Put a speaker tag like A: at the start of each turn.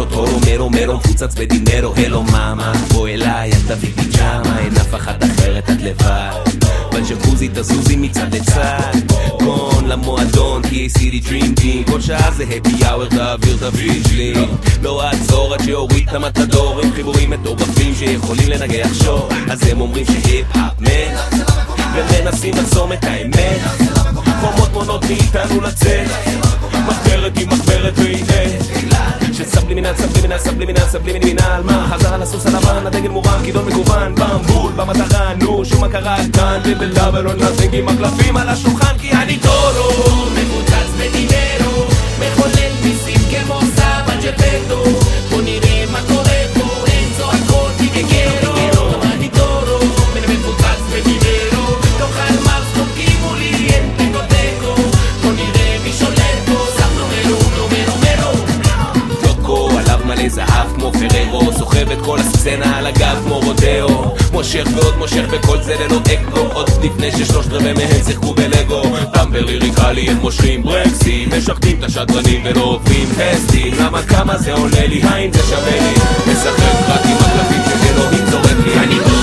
A: אותו מרו מפוצץ בדינרו. הלו מאמה, בוא אליי, אל תביא פיג'מה, אין אף אחת אחרת, את לבד בג'קוזי תזוזי מצד לצד, גון למועדון TACD Dream Team, כל שעה זה happy hour, תעביר תביא שלי, לא עצור עד שיוריד את המתדור, עם חיבורים מטורפים שיכולים לנגח שור, אז הם אומרים שהיפ-האפ מת, ומנסים לחסום את האמת, חומות מונות מאיתנו לצאת, מחברת עם מחברת והנה שסבלימינל, סבלימינל, סבלימינל, סבלימינל, מה? חזר על הסוס הלבן, הדגל מורם, כידון מגוון, במבול, במטרה, נו, שום הכרה כאן, דיבל דאבל, עוד נזנג עם הקלפים על השולחן, כי אני טורו, מבוצץ בדינרו, מחולל מיסים כמו סבא ג'פטו, בוא נראה מה קורה פה, אין צועקות, תגגרו, אני טורו, מבוצץ בדינרו, תאכל מרס, תוקימו לי, אין טקו, בוא נראה מי שולט פה, סבנו מרו, עליו מלא זהב כמו פררו, סוחב את כל הסצנה על הגב כמו רודאו, מושך ועוד מושך וכל זה ללא אקו, עוד לפני ששלושת רבעי מהם שיחקו בלגו, טמבר ליריקלי הם מושכים ברקסים, משחקים את השדרנים ולא עוברים טסטים, למה כמה זה עולה לי, האם זה שווה לי, משחק רק עם הקלפים של אלוהים זורק לי, אני